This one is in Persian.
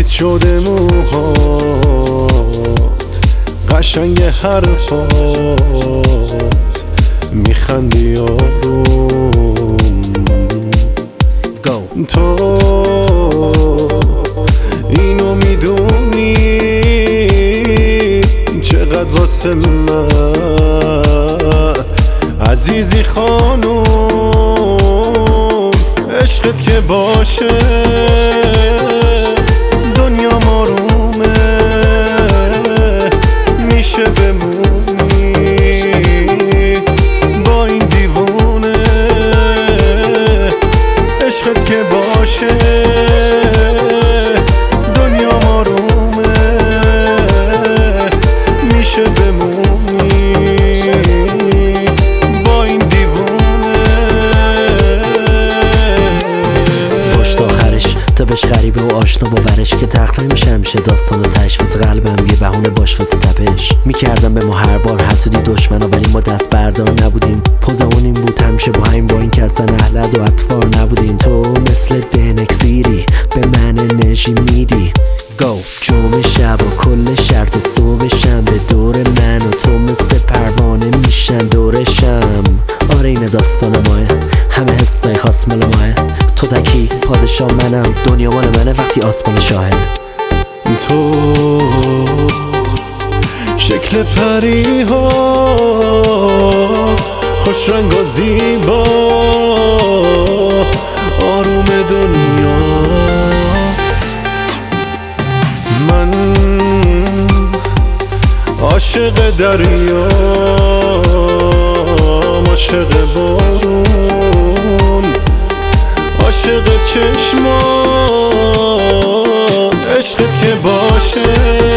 خیس شده موهات، قشنگ حرفات، میخندی آروم. تو اینو میدونی چقدر واسه من عزیزی خانوم. عشقت که باشه دنیا آرومه، میشه بمونی با این دیوونه. عشقت که باشه دنیا آرومه، میشه بمونی با این دیوونه. پشت آخرش تا بهش غریبه و آشنا باورش که تلخ نمیشه همیشه داستان تشویز قلبم یه بهونه باش واسه تپش. میکردم به ما هر بار حسودی دشمنا ولی ما دست بردار نبودیم. پوزمون این بود همیشه با همین با این که اصلا اهلد و اطفار نبودیم. تو مثل دنکسیری به من انرژی میدی. جمعه شب و کل شرط صبح شنبه دور من و تو مثل پروانه میشن دورشم. آره این داستان ماه، همه حسای خاص مال ماه. تو تکی پادشاه منم، دنیا مال منه وقتی آسمان شاهه. تو شکل پری ها خوش رنگ و زیبا، آروم دنیا. من عاشق دریا، عاشق بارون، عاشق چشمات. عشقت که باشه